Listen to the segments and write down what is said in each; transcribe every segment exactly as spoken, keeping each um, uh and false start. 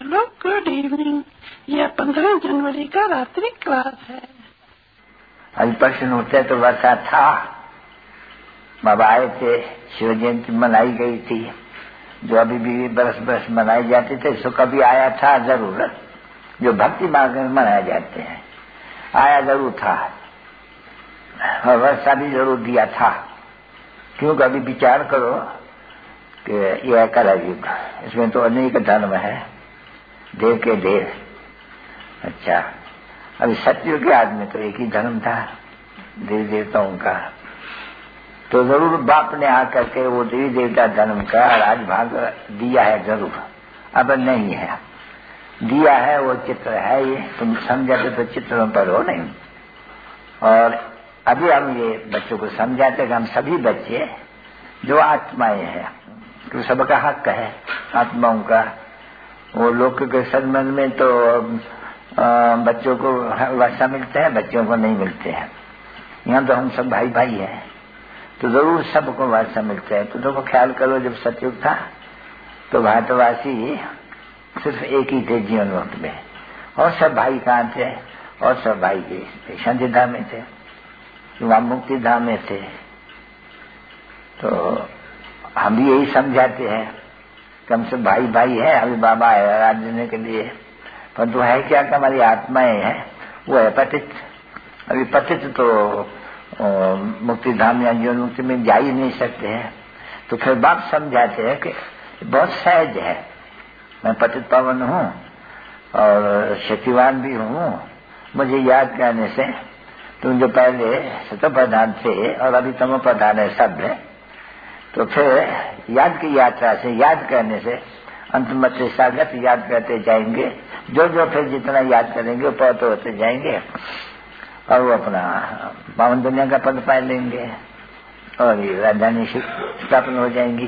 लोग, good evening. यह पंद्रह जनवरी का रात्रि क्लास है। अभी प्रश्न उठते तो वर्षा था, बाबा आए थे, शिव जयंती मनाई गई थी, जो अभी भी बरस बरस मनाई जाती थे, सो कभी आया था जरूर, जो भक्ति मार्ग में मनाए जाते हैं, आया जरूर था और वर्षा भी जरूर दिया था। क्योंकि अभी विचार करो कि यह कलयुग, इसमें तो अनेक धर्म है, देव के देव। अच्छा, अभी सतयुग के आदमी तो एक ही धर्म था, देवी देवताओं का, तो जरूर बाप ने आकर के वो देवी देवता धर्म का राजभाग दिया है जरूर। अब नहीं है, दिया है वो चित्र है, ये तुम समझाते तो चित्रों पर हो नहीं। और अभी हम ये बच्चों को समझाते कि हम सभी बच्चे जो आत्माएं हैं, तो सबका हक है आत्माओं का। वो लोक के संबंध में तो आ, बच्चों को वर्षा मिलते हैं, बच्चों को नहीं मिलते हैं। यहाँ तो हम सब भाई भाई हैं, तो जरूर सबको वर्षा मिलते हैं। तो देखो ख्याल करो, जब सतयुग था तो भारतवासी सिर्फ एक ही थे जीवन वक्त में, और सब भाई कहाँ थे, और सब भाई के शांति धाम में थे, वहां मुक्ति धाम में थे। तो हम भी यही समझाते हैं कि हम सब भाई भाई है। अभी बाबा आया राज देने के लिए, परंतु तो है क्या कि हमारी आत्माएं हैं वो है पतित। अभी पतित तो मुक्ति धाम या जीवन मुक्ति में जा ही नहीं सकते हैं। तो फिर बाप समझाते हैं कि बहुत सहज है, मैं पतित पावन हूँ और शक्तिवान भी हूँ, मुझे याद करने से तुम जो पहले सतो प्रधान थे और अभी तमो प्रधान है सब है, तो फिर याद की यात्रा से, याद करने से अंतमत से सागत याद करते जाएंगे। जो जो फिर जितना याद करेंगे वो पौते होते जाएंगे और वो अपना पावन दुनिया का पद पा लेंगे और ये राजधानी स्थापन हो जाएंगी।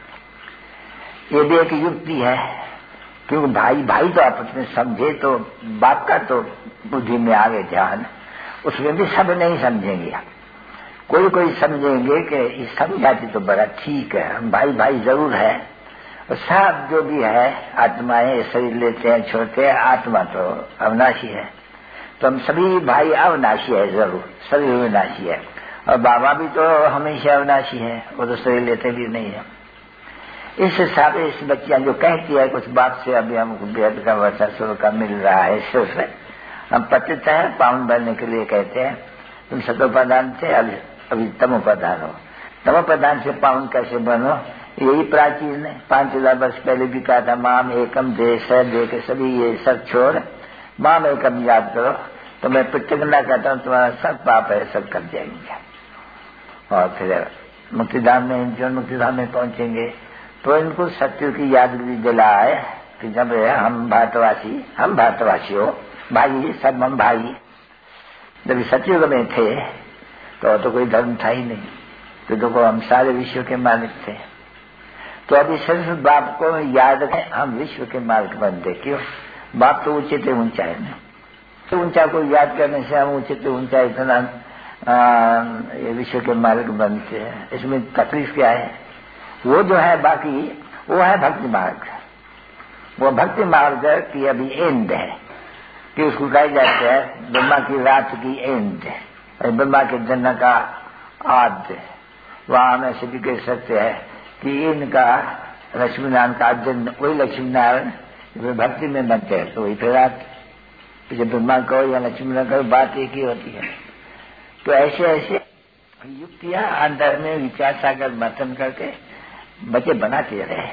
ये भी एक युक्ति है, क्योंकि भाई भाई तो आपस में समझे तो बाप का तो बुद्धि में आगे ध्यान, उसमें भी सब नहीं समझेंगे। कोई कोई समझेंगे कि समझाती तो बड़ा ठीक है, हम भाई भाई जरूर है, और सब जो भी है आत्माएं शरीर लेते हैं छोड़ते हैं, आत्मा तो अविनाशी है, तो हम सभी भाई अविनाशी है जरूर, सभी अविनाशी है। और बाबा भी तो हमेशा अविनाशी है, वो तो शरीर लेते भी नहीं है। इस हिसाब से इस बच्चियां जो कहती है कुछ बाप से अभी हमको बेहद का वर्षा शुरू का मिल रहा है, सिर्फ हम पतित है पावन बनने के लिए कहते हैं। तुम सतो प्रधान थे, अभी अभी तमो प्रधान हो, तमो प्रधान से पावन कैसे बनो, यही प्राचीन ने पांच हजार वर्ष पहले भी कहा था, माम एकम देश है, दे के सभी ये सब छोड़ माम एकम याद करो, तो मैं प्रतिज्ञा करता हूँ तुम्हारा सब पाप है सब कर जाएंगे। और फिर मुक्तिधाम में, जीवन मुक्तिधाम में पहुंचेंगे तो इनको सत्य की यादगिरी दिलाए कि जब हम भारतवासी, हम भारतवासी हो भाई, सब हम भाई। जब सतयुग में थे तो तो कोई धर्म था ही नहीं, तो देखो हम सारे विश्व के मालिक थे। तो अभी सिर्फ बाप को याद है, हम विश्व के मालिक बनते। क्यों? बाप तो ऊंचे थे ऊंचाई में, तो ऊंचा को याद करने से हम ऊंचे थे ऊंचा इतना ये विश्व के मालिक बनते हैं। इसमें तकलीफ क्या है? वो जो है बाकी वो है भक्ति मार्ग। वो भक्ति मार्ग की अभी एंड है कि उसको कहा जाता है ब्रह्मा की रात की एंड, ब्रह्मा के जन्म का आद्य। वहां हम ऐसे भी कह सकते हैं कि इनका लक्ष्मी नारायण का जन्म, वही लक्ष्मी नारायण भक्ति में बनते हैं, तो वही फिर रात। जब ब्रह्मा कहो या लक्ष्मी नारायण कहो, बात एक ही होती है। तो ऐसे ऐसे युक्तियां अंदर में विचार सागर मंथन करके बच्चे बनाते रहे।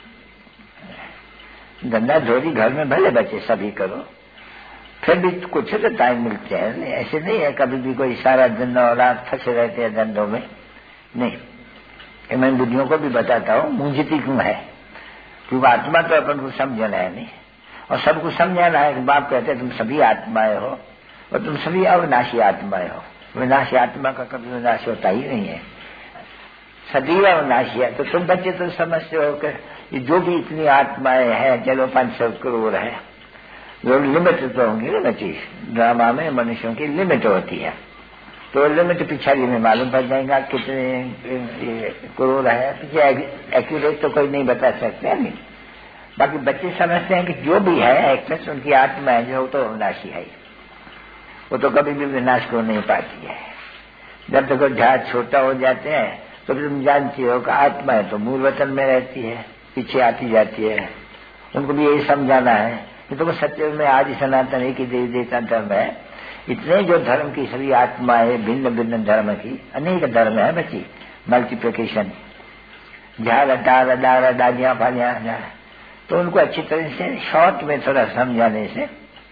धंधा धोरी घर में भले बच्चे सभी करो, फिर भी कुछ तो टाइम मिलते हैं। ऐसे नहीं है कभी भी कोई सारा दिन और रात फंसे रहते हैं धंधों में, नहीं। मैं बुद्धियों को भी बताता हूँ मूंझती क्यों है, क्योंकि आत्मा तो अपन को समझना है नहीं, और सबको समझाना है कि बाप कहते हैं तुम सभी आत्माएं हो और तुम सभी अविनाशी आत्माएं हो। विनाशी आत्मा का कभी विनाश होता ही नहीं है, सदैव अविनाशी है। तो तुम बच्चे तो समझते हो कि जो भी इतनी आत्माएं हैं, चलो पांच सौ करोड़ है, जो लिमिट तो होंगी ना बच्ची, ड्रामा में मनुष्यों की लिमिट होती है, तो लिमिट पिछाड़ी में मालूम पड़ जाएगा कितने करोड़ है। पीछे एक्यूरेट तो कोई नहीं बता सकते नहीं, बाकी बच्चे समझते हैं कि जो भी है एक्सेस उनकी आत्मा है जो तो विनाशी है, वो तो कभी भी विनाश को नहीं पाती है। जब तक वो जहाज छोटा हो जाते हैं तो फिर तुम जानती हो कि आत्मा है तो मूल वतन में रहती है, पीछे आती जाती है। उनको भी यही समझाना है कि तुम सत्य में आज सनातन एक ही देवी देवता धर्म है। इतने जो धर्म की सभी आत्मा है, भिन्न भिन्न धर्म की अनेक धर्म है बच्ची, मल्टीप्लिकेशन, जहाँ लटा लडा लडाजियाँ फालियाँ, तो उनको अच्छी तरह से शॉर्ट में थोड़ा समझाने से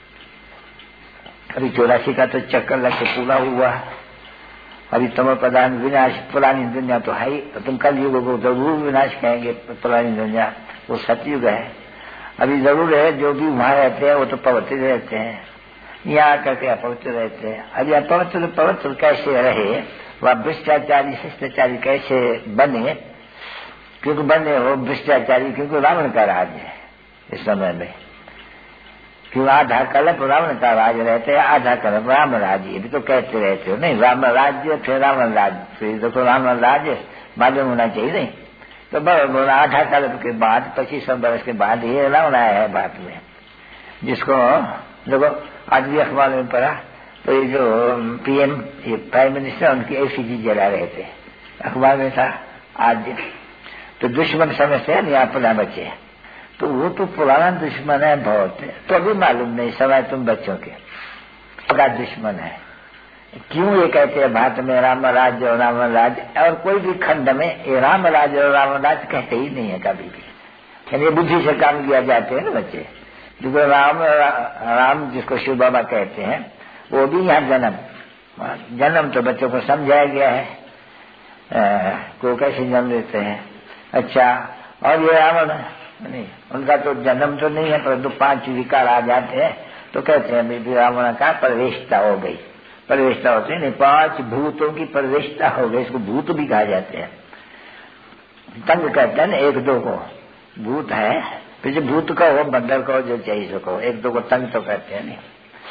अभी चौरासी का तो चक्कर लग के पूरा हुआ। अभी तमो प्रधान विनाश पुरानी दुनिया तो है ही, तो तुम कल युग को जरूर विनाश कहेंगे। पुरानी दुनिया वो सतयुग है। अभी जरूर है जो भी वहां रहते हैं वो तो पवित्र रहते हैं, यहाँ आकर के अपवित्र रहते हैं। अभी अपवित्र पवित्र कैसे रहे, वह भ्रष्टाचारी शिष्टाचारी कैसे बने, क्योंकि बने हो भ्रष्टाचारी, क्योंकि रावण का राज है इस समय में। क्यों आधा कल्प रावण का राज रहते हैं, आधा कल्प राम राज्य भी तो कहते रहते हो नहीं, राम राज्य फिर रावण राज्य, फिर देखो रावण राज्य मालूम होना चाहिए नहीं। तो बराबर आधा कल्प के बाद पच्चीस सौ बरस के बाद ये रावण आया है भारत में, जिसको देखो आज भी अखबार में पढ़ा तो ये जो पीएम ये प्राइम मिनिस्टर उनकी एफिजी जला रहे थे, अखबार में था आज। तो दुश्मन समझते हैं नहीं अपना बच्चे, तो वो तो पुराना दुश्मन है बहुत, तो अभी मालूम नहीं सवाए तुम बच्चों के बड़ा दुश्मन है। क्यों ये कहते हैं भारत में राम राज्य और रावण राज्य, और कोई भी खंड में ये राम राज्य और रावण राज्य कहते ही नहीं है कभी भी, यानी बुद्धि से काम किया जाते हैं ना बच्चे। जिसको राम राम जिसको शिव बाबा कहते हैं वो भी यहाँ जन्म जन्म तो बच्चों को समझाया गया है आ, को कैसे जन्म लेते हैं। अच्छा, और ये रावण नहीं, उनका तो जन्म तो नहीं है, परंतु पांच विकार आ जाते हैं तो कहते हैं भी रावण का प्रवेशता हो गई। प्रवेशता होते हैं नहीं, पांच भूतों की प्रवेशता हो गई, इसको भूत भी कहा जाते हैं। तंग कहते हैं ना एक दो को, भूत है फिर भूत का हो बंदर का हो जो चाहिए सो कहो, एक दो को तंग तो कहते हैं नहीं।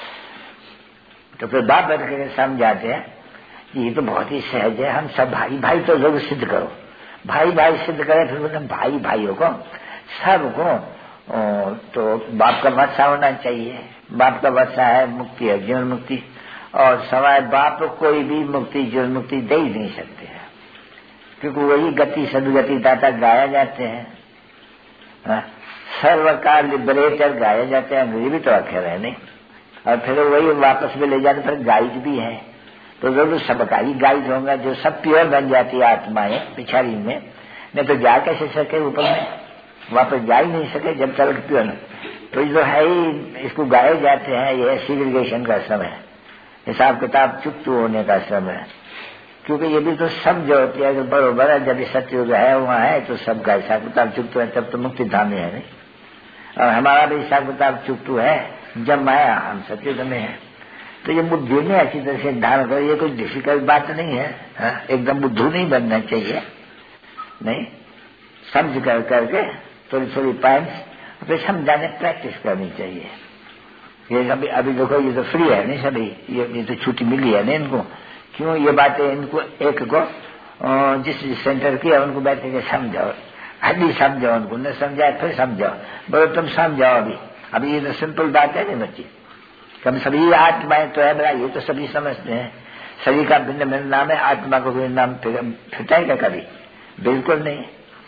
तो फिर बाप बैठ करके समझाते हैं कि ये तो बहुत ही सहज है, हम सब भाई भाई तो जरूर सिद्ध करो, भाई भाई सिद्ध करे। फिर बोले भाई भाइयों को सबको तो बाप का वर्षा होना चाहिए, बाप का वर्षा है मुक्ति है, जीवन मुक्ति, और सवाए बाप कोई भी मुक्ति जीवन मुक्ति दे ही नहीं सकते हैं, क्योंकि वही गति सदगति दाता गाया जाते हैं, सर्वकाल लिबरेटर गाए जाते हैं, अंग्रेजी भी तो अक्षर है नहीं, और फिर वही वापस में ले जाते फिर गाइड भी है। तो जरूर सबका ही गाइड होगा, जो सब प्योर बन जाती है आत्माएं पिछाड़ी में, नहीं तो जा कैसे सके ऊपर में, वापस जा ही नहीं सके जब तक प्योर। तो जो है ही इसको गाए जाते हैं, यह सिग्रीगेशन का समय, हिसाब किताब चुप होने का समय, क्योंकि ये भी तो सब जो होती है बरोबर है। जब सत्युग है वहाँ है तो सबका हिसाब किताब चुप है, तब तो मुक्ति धाम में है नहीं। और हमारा भी हिसाब किताब चुप है जब आया हम सत्युग में है। तो ये बुद्धि में अच्छी तरह से धारण करो, ये कोई डिफिकल्ट बात नहीं है, हा? एकदम बुद्धू नहीं बनना चाहिए, नहीं समझ कर करके थोड़ी थोड़ी पॉइंट्स फिर समझाने प्रैक्टिस करनी चाहिए। ये अभी अभी देखो ये तो फ्री है नहीं सभी, ये, ये तो छुट्टी मिली है नहीं इनको, क्यों ये बातें इनको एक को जिस सेंटर की है उनको बैठ के समझाओ, हड्डी समझाओ, उनको न समझाए फिर समझाओ, बोलो तुम समझाओ। अभी अभी ये तो सिंपल बात है नहीं बच्ची, कम सभी आत्माएं तो है बड़ा, ये तो सभी समझते हैं, सभी का भिन्न भिन्न नाम है, आत्मा को कोई नाम फिटाएगा कभी, बिल्कुल नहीं।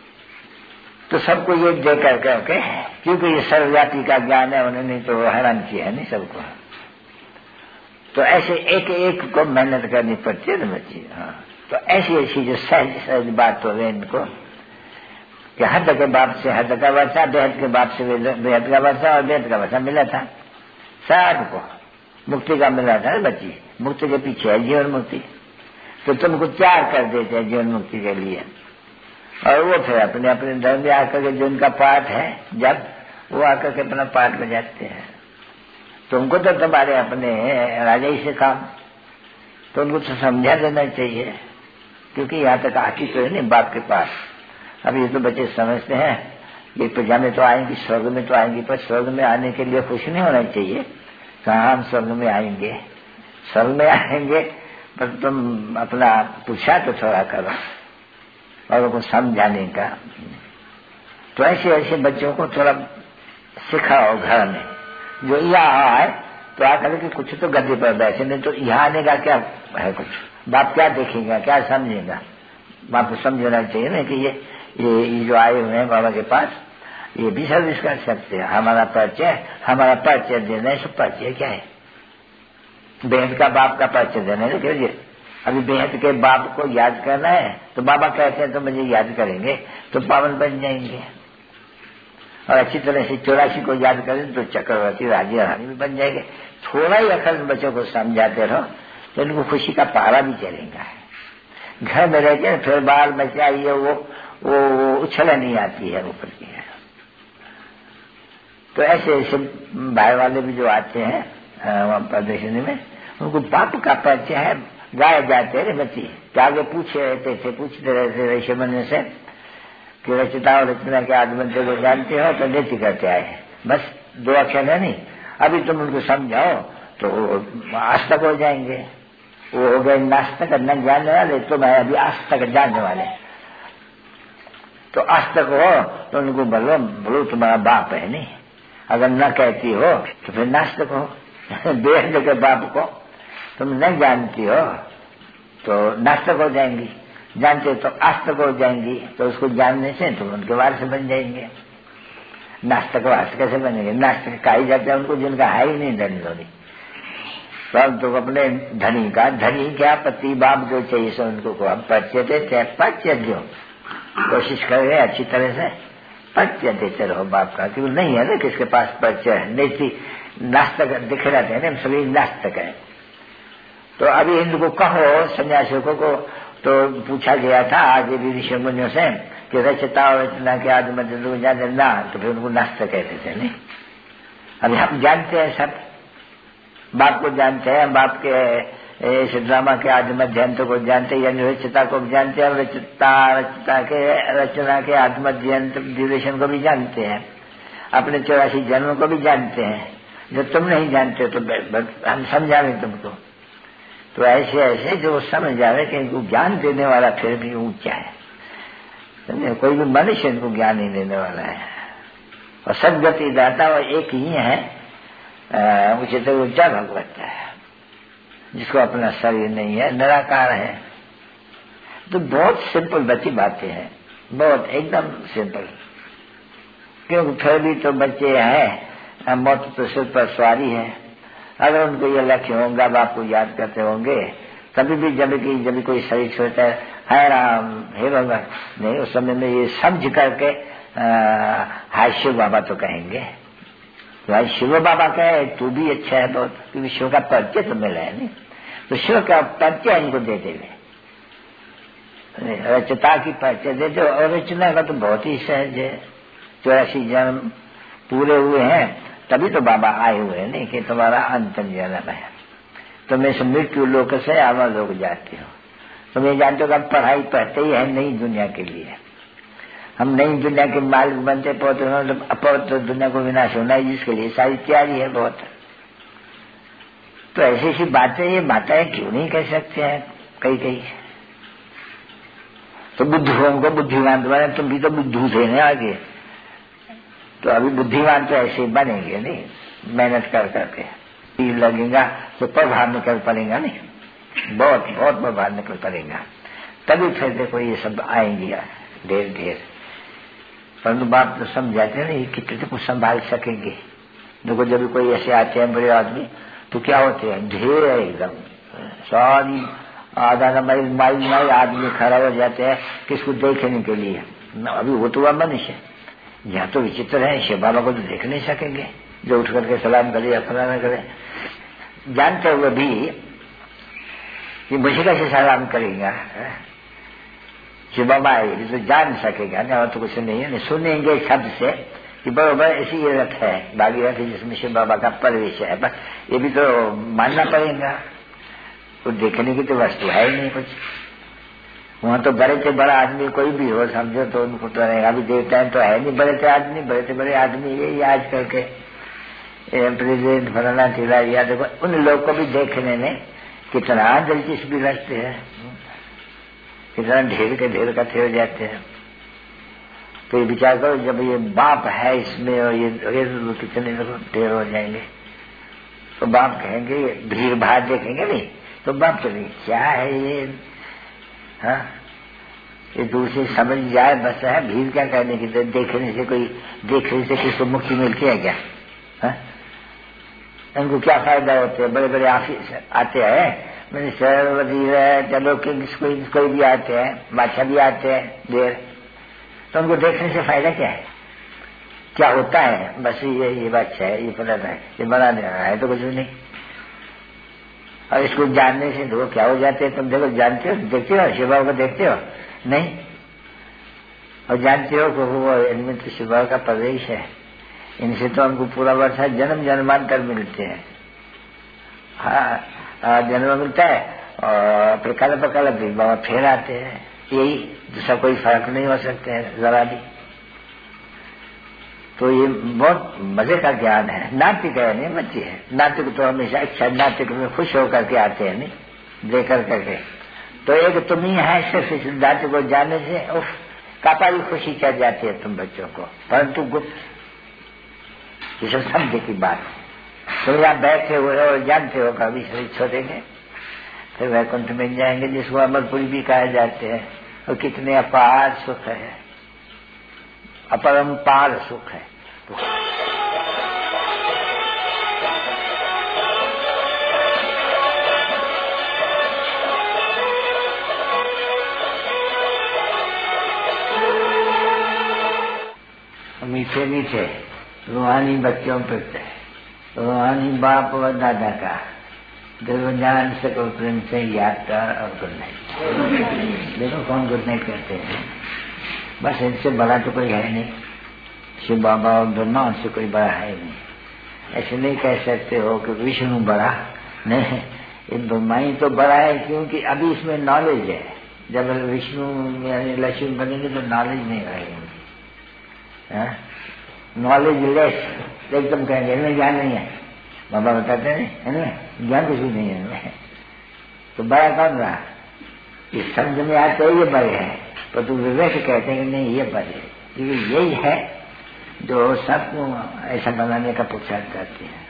तो सबको ये दे कर करके, क्योंकि ये सर्वव्यापी का ज्ञान है, उन्होंने तो हैरान किया है नहीं सबको। तो ऐसे एक एक को मेहनत करनी पड़ती है ना बच्ची। हाँ, तो ऐसी ऐसी जो सहज सहज बात हो गई इनको कि हद के बाप से हद का वर्षा, बेहद के बाप से बेहद का वर्षा, और बेहद का वर्षा मिला था सबको, मुक्ति का मिला था ना बच्ची। मुक्ति के पीछे है जीवन मुक्ति, तो तुमको तैयार कर देते हैं जीवन मुक्ति के लिए, और वो फिर अपने अपने धर्म में आकर के जो उनका पाठ है जब वो आकर के अपना पाठ बजाते हैं। तुमको तो तुम्हारे अपने राजा ही से काम, तो उनको तो समझा देना चाहिए, क्योंकि यहाँ तक आती तो है नहीं बाप के पास। अभी ये तो बच्चे समझते हैं ये प्रजा में तो आएंगी, स्वर्ग में तो आएंगी, पर स्वर्ग में आने के लिए खुश नहीं होना चाहिए। कहाँ हम स्वर्ग में आएंगे, स्वर्ग में आएंगे पर तुम अपना पूछा तो थोड़ा करो और उनको समझाने का। तो ऐसे ऐसे बच्चों को थोड़ा सिखाओ घर में। जो यहाँ आए तो आकर के कुछ तो गद्दे पर बैठे, नहीं तो यहाँ आने का क्या है कुछ। बाप क्या देखेगा, क्या समझेगा। बाप को समझना चाहिए ना कि ये ये, ये जो आए हुए हैं बाबा के पास, ये भी सर्विस कर सकते हैं। हमारा परिचय हमारा परिचय देना है। सब परिचय क्या है? बेहद का बाप का परिचय देना है। क्यों? अभी बेहद के बाप को याद करना है तो बाबा कहते हैं तो मुझे याद करेंगे तो पावन बन जाएंगे। और अच्छी तरह से चौरासी को याद करें तो चक्रवर्ती राजा रानी भी बन जाएंगे। थोड़ा ही अखंड बच्चों को समझाते रहो तो इनको खुशी का पारा भी चलेगा। घर में रहते हैं फिर बाल बच्चा ये वो वो उछल नहीं आती है ऊपर की। तो ऐसे ऐसे भाई वाले भी जो आते हैं वहां प्रदर्शनी में, उनको बाप का परिचय है। गाए जाते हैं बच्चे तो आगे पूछे रहते थे, पूछते रहते ऋषि मुनि से कि रचता और रचना के आदिमंत्र को जानते हो? तो नृत्य करते आए। बस दो अक्षर है नहीं, अभी तुम उनको समझाओ तो आस्तक हो जाएंगे। वो हो गए नास्तक न जानने वाले, तो मैं अभी आस्तक जानने वाले। तो आस्तक हो तो उनको बोलो बोलो तुम्हारा बाप है नहीं। अगर न कहती हो तो फिर नास्तक हो। बेहद के बाप को तुम न जानती हो तो नास्तक हो जाएंगी, जानते हो तो आस्तक हो जाएंगी। तो उसको जानने से तुम उनके वारस बन जाएंगे। नास्तक वारस कैसे बनेंगे? नास्तक कहा जाता है उनको जिनका है ही नहीं धनी धोनी। सब तो अपने धनी का धनी क्या पति बाप जो चाहिए सो उनको को हम परिचय देते, परिचय दो। कोशिश करें अच्छी तरह से परिचय देते रहो बाप का, क्योंकि नहीं है ना किसके पास परिचय है। नहीं थी नास्तक दिख रहते हैं ना, सभी नास्तक है। तो अभी इनको कहो सन्यासियों को, को तो पूछा गया था आगे भी ऋषि मुनियों से कि रचता और रचना के आदि मध्य को जाने ना, तो फिर उनको नास्तक कहते थे नहीं। अभी हम जानते हैं सब, बाप को जानते हैं, बाप के इस ड्रामा के आदि मध्यंत को जानते हैं, यानी रचता को भी जानते हैं, रचता रचता के रचना के आदि मध्यंत ड्यूरेशन को भी जानते हैं, अपने चौरासी जन्मों को भी जानते हैं। जो तुम नहीं जानते तो हम समझावे तुमको। तो ऐसे ऐसे जो समझ जावे कि इनको ज्ञान देने वाला फिर भी ऊंचा है। कोई भी मनुष्य इनको ज्ञान नहीं देने वाला है। और सदगति दाता वो एक ही है, मुझे तो ऊंचा भगवत है, जिसको अपना शरीर नहीं है, निराकार है। तो बहुत सिंपल बच्ची बातें हैं, बहुत एकदम सिंपल। क्योंकि फिर भी तो बच्चे हैं, मौत तो सिर पर सवारी है। अगर उनको ये लक्ष्य होगा, बाप को याद करते होंगे, कभी भी जब की जब कोई शरीर छोड़ता है हाय राम हे भगवान नहीं, उस समय में ये समझ करके हाय शिव बाबा तो कहेंगे। भाई शिव बाबा कहे तू भी अच्छा है बहुत, क्योंकि शिव का परिचय तो मिला है नहीं। तो शिव का परिचय इनको दे देंगे, रचता की परिचय दे दो। और रचना का तो बहुत ही सहज है। चौरासी जन्म पूरे हुए हैं तभी तो बाबा आए हुए हैं नहीं कि तुम्हारा अंतिम जन्म है। तुम इस मृत्यु लोक से अमर लोक जाते हो। तुम ये जानते हो कि हम पढ़ाई पढ़ते ही है नई दुनिया के लिए। हम नई दुनिया के मालिक बनते पहुंचे, अपवित्र दुनिया को विनाश होना है, जिसके लिए सारी तैयारी है बहुत। तो ऐसी ऐसी बातें ये माताएं क्यों नहीं कह सकते हैं कई कई। तो बुद्धुओं को बुद्धिमान बने, तुम भी तो बुद्धू थे ना आगे। तो अभी बुद्धिमान तो ऐसे बनेंगे नहीं, मेहनत कर करके तीर लगेगा तो प्रभाव निकल पड़ेगा नहीं, बहुत बहुत प्रभाव निकल पड़ेगा। तभी फिर देखो ये सब आएंगे ढेर ढेर। परंतु बाप तो समझाते नहीं कितने कुछ संभाल सकेंगे। देखो जब कोई ऐसे आते हैं बड़े आदमी तो क्या होते हैं, ढेर है एकदम सारी आधा माइल माइल माइल आदमी खड़ा हो जाते हैं किसको देखने के लिए। अभी वो तो हुआ मनुष्य, यहाँ तो विचित्र है, शिव बाबा को तो देख नहीं सकेंगे जो उठ करके सलाम करे या फलाना करे। जानते हुए भी ये मुझे कैसे सलाम करेगा, शिव बाबा आए तो जान सकेगा ना, और तो कुछ नहीं है। सुनेंगे शब्द से कि बरोबर ऐसी ये रथ है, बागी रथ है जिसमें शिव बाबा का प्रवेश है, बस ये भी तो मानना पड़ेगा। तो देखने की तो वस्तु है ही नहीं कुछ। वहां तो बड़े से बड़ा आदमी कोई भी हो समझो तो उनको तो रहेगा। अभी देवता तो है नहीं बड़े से आदमी, बड़े से बड़े आदमी ये आज करके प्रेसिडेंट फलाना ठिला या देखो उन लोग को भी देखने में कितना दिलचस्पी लगती है, कितना ढेर के ढेर इकट्ठे हो जाते हैं। तो ये विचार करो, जब ये बाप है इसमें और ये, ये कितने ढेर हो जाएंगे, तो बाप कहेंगे, भीड़ भाड़ देखेंगे नहीं, तो बाप कहेंगे क्या है ये, हाँ ये दूसरी समझ जाए बस है, भीड़ क्या करने की, देखने से कोई, देखने से किसको मुक्ति मिलती है क्या, हाँ? उनको क्या फायदा होते हैं, बड़े बड़े ऑफिस आते हैं, मिनिस्टर वजीर चलो किंग्स क्वींस कोई भी आते हैं, बादशाह भी आते हैं देर, तो उनको देखने से फायदा क्या है, क्या होता है, बस ये ये बादशाह है, ये पता है, ये बना दे रहा है तो कुछ भी नहीं। और इसको जानने से दो क्या हो जाते हैं, तुम देखो जानते हो, देखते हो शिव को देखते हो नहीं, और जानते हो कि वो इनमें तो शिव का प्रवेश है, इनसे तो हमको पूरा वर्षा जन्म जन्मांतर मिलते हैं, हाँ जन्म मिलता है और प्रकाल प्रकाल भी बाबा फिर आते हैं, यही दूसरा कोई फर्क नहीं हो सकते हैं जरा भी। तो ये बहुत मजे का ज्ञान है, नातिक है नहीं बच्चे है, नातिक तो हमेशा अच्छा नातिक में खुश होकर के आते हैं नहीं देकर करके, तो एक तुम ही है सिर्फ इस नातिक को जानने से उफ कापाली खुशी चढ़ जाती है तुम बच्चों को, परंतु गुप्त ये सब समझे की बात। तो यहाँ बैठे हुए और जानते हो कभी शरीर छोड़ेंगे फिर वैकुंठ में जाएंगे, जिसको अमरपुरी भी कहे जाते हैं, और कितने अपार सुख है, अपरंपार सुख है। मीठे मीठे रूहानी बच्चों पर रूहानी बाप व दादा का देवज्ञान से को प्रेम से याद कर और गुड नाइट। देखो कौन गुड नाइट कहते हैं, बस इनसे बड़ा तो कोई है नहीं, शिव बाबा और ब्रह्मा उनसे कोई बड़ा है नहीं। ऐसे नहीं कह सकते हो कि विष्णु बड़ा नहीं, ये ब्रह्मा ही तो बड़ा है, क्योंकि अभी इसमें नॉलेज है। जब विष्णु यानी लक्ष्मी बनेंगे तो नॉलेज नहीं रहेगी, नॉलेज लेस एकदम कहेंगे इनमें ज्ञान नहीं है, बाबा बताते हैं इनमें ज्ञान कुछ भी नहीं है इनमें, तो बड़ा कौन रहा, ये समझ में आते है ये बड़े है, पर तुम विवेक कहते हैं कि नहीं ये बड़े है, क्योंकि यही है जो सबको ऐसा बनाने का पुरुषार्थ करते हैं।